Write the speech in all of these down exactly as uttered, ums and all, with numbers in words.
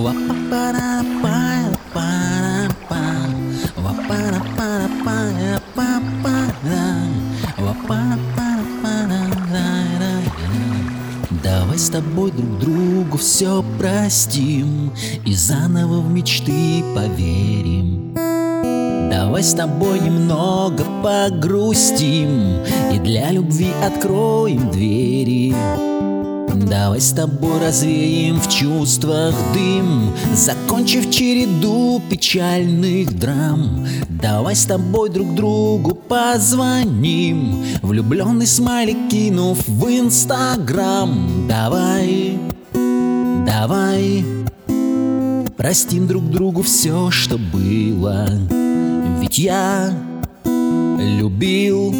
Давай с тобой друг другу все простим и заново в мечты поверим. Давай с тобой немного погрустим и для любви откроем двери. Давай с тобой развеем в чувствах дым, закончив череду печальных драм. Давай с тобой друг другу позвоним, влюбленный смайлик кинув в Инстаграм. Давай, давай простим друг другу все, что было, ведь я любил,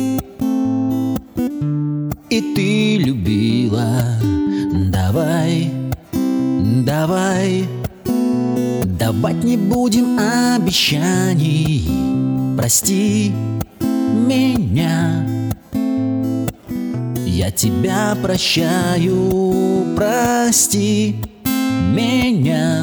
и ты любила. Давай, давай, давать не будем обещаний. Прости меня, я тебя прощаю. Прости меня,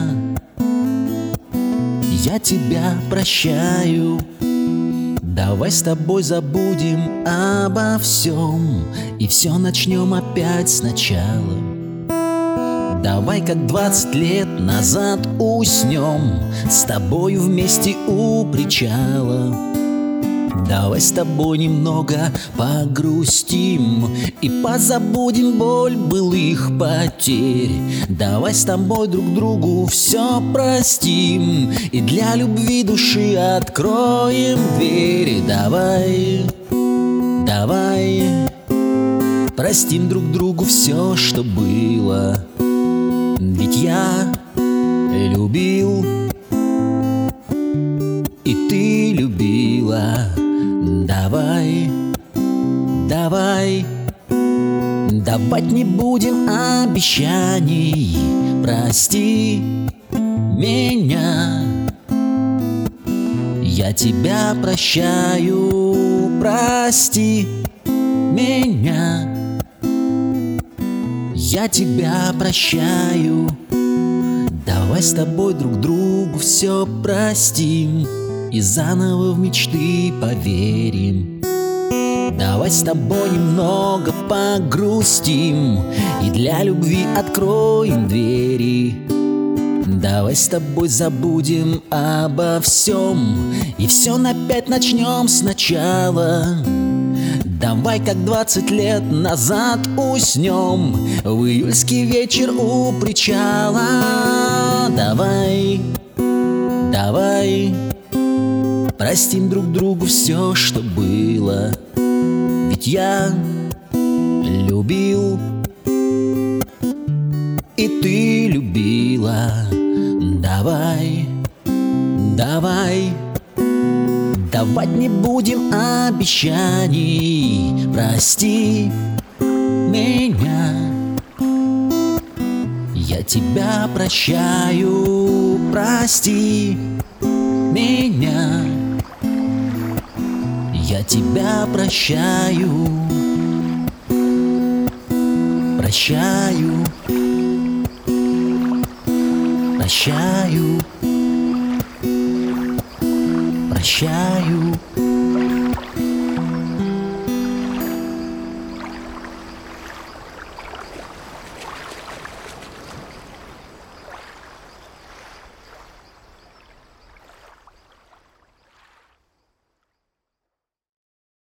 я тебя прощаю. Давай с тобой забудем обо всем и все начнем опять сначала. Давай как двадцать лет назад уснем с тобою вместе у причала. Давай с тобой немного погрустим и позабудем боль былых потерь. Давай с тобой друг другу все простим и для любви души откроем двери. Давай, давай простим друг другу все, что было, ведь я любил, и ты любила. Давай, давай, давать не будем обещаний. Прости меня, я тебя прощаю. Прости меня, я тебя прощаю. Давай с тобой друг другу все простим и заново в мечты поверим. Давай с тобой немного погрустим и для любви откроем двери. Давай с тобой забудем обо всем и все опять начнем сначала. Давай как двадцать лет назад уснем в июльский вечер у причала. Давай, давай простим друг другу все, что было, ведь я любил, и ты любила. Давай, давай, давать не будем обещаний. Прости меня, я тебя прощаю. Прости меня, я тебя прощаю. Прощаю, прощаю, прощаю.